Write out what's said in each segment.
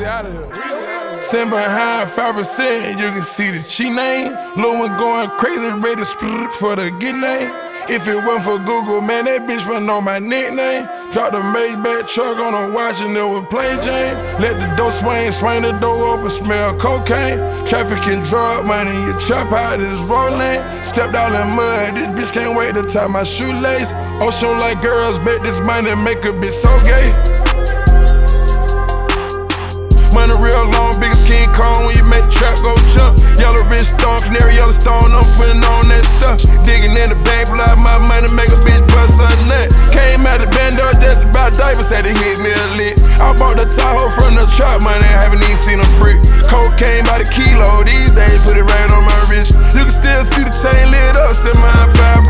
Weezy out of here. Sitting behind 5%, you can see the cheat name. Lil' one going crazy, ready to split for the get name. If it wasn't for Google, man, that bitch wouldn't know my nickname. Dropped a Maybach truck on a watch and it was plain Jane. Let the door swing the door open, smell cocaine. Trafficking drug money, you chop out this road lane. Stepped out in mud, this bitch can't wait to tie my shoelace. Ocean like girls, bet this money make a bitch so gay. Money real long, biggest King Kong when you make the trap go jump. Yellow wrist stone, canary yellow stone, I'm putting on that stuff. Digging in the bank, pull out my money, make a bitch bust a nut. Came out the bando just about diapers, had to hit me a lick. I bought the Tahoe from the trap money, haven't even seen a brick. Cocaine by the kilo, these days put it right on my wrist. You can still see the chain lit up, set mine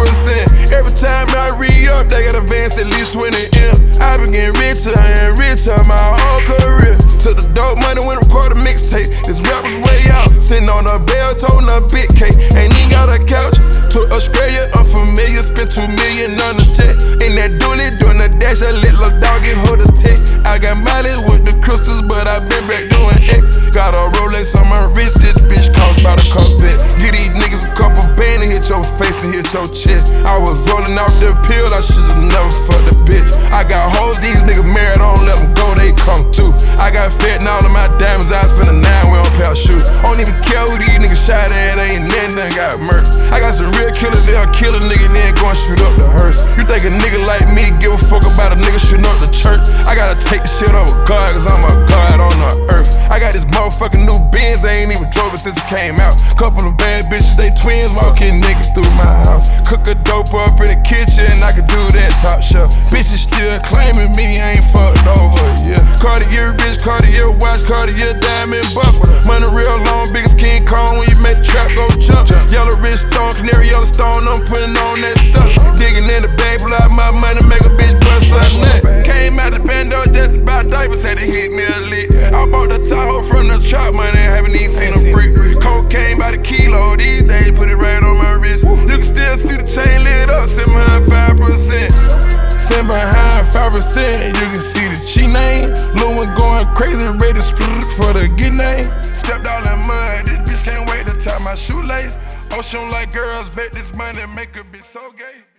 5%. Every time I re-up, they got advance at least 20 M. I been getting richer and richer my whole career. Took the dope money when I recorded a mixtape. This rap was way out. Sitting on a bell, toting a big cake. Ain't even got a couch. To Australia, unfamiliar. Spent $2 million on the jet. In that dually, doing the dash. I let little dog get hold of tech. I got mileage with the crystals, but I been back doing X. Got a Rolex on my wrist. This bitch cost about a Corvette. Get these niggas a couple bands and hit your face and hit your chest. I was rolling off the pill. I should've never fucked a bitch. I got hoes, these niggas married. I don't let them go, they come through. I got fat and all of my diamonds, I spend a 9 on pair of shoes. Don't even care who these niggas shot at, ain't nothing got murked. I got some real killers, they'll kill a nigga, then go and shoot up the hearse. You think a nigga like me give a fuck about a nigga shooting up the church? I gotta take the shit over God, cause I'm a God on the earth. I got this motherfucking new Benz, I ain't even drove it since it came out. Couple of bad bitches, they twins, walking niggas through my house. Cook a dope up in the kitchen, I can do that top shelf. Bitches still claiming me, I ain't fucked over, yeah. Cartier wrist, Cartier watch, Cartier diamond buffer. Money real long, biggest King Kong when you make the trap go jump. Yellow wrist stone, canary yellow stone, I'm putting on that stuff. Digging in the bank, pull out my money, make a bitch bust a nut. Came out the bando just about diapers, had to hit me a lick. I bought the Tahoe from the trap money, haven't even seen a brick. Cocaine by the kilo, these days put it right on my wrist. You can still see the chain lit up, sitting behind 5%. Sitting behind 5%, you can see the cheat name. Lil' one going crazy, ready to split for the get name. Stepped all in mud, this bitch can't wait to tie my shoelace. Ocean like girls, bet this money make a bitch so gay.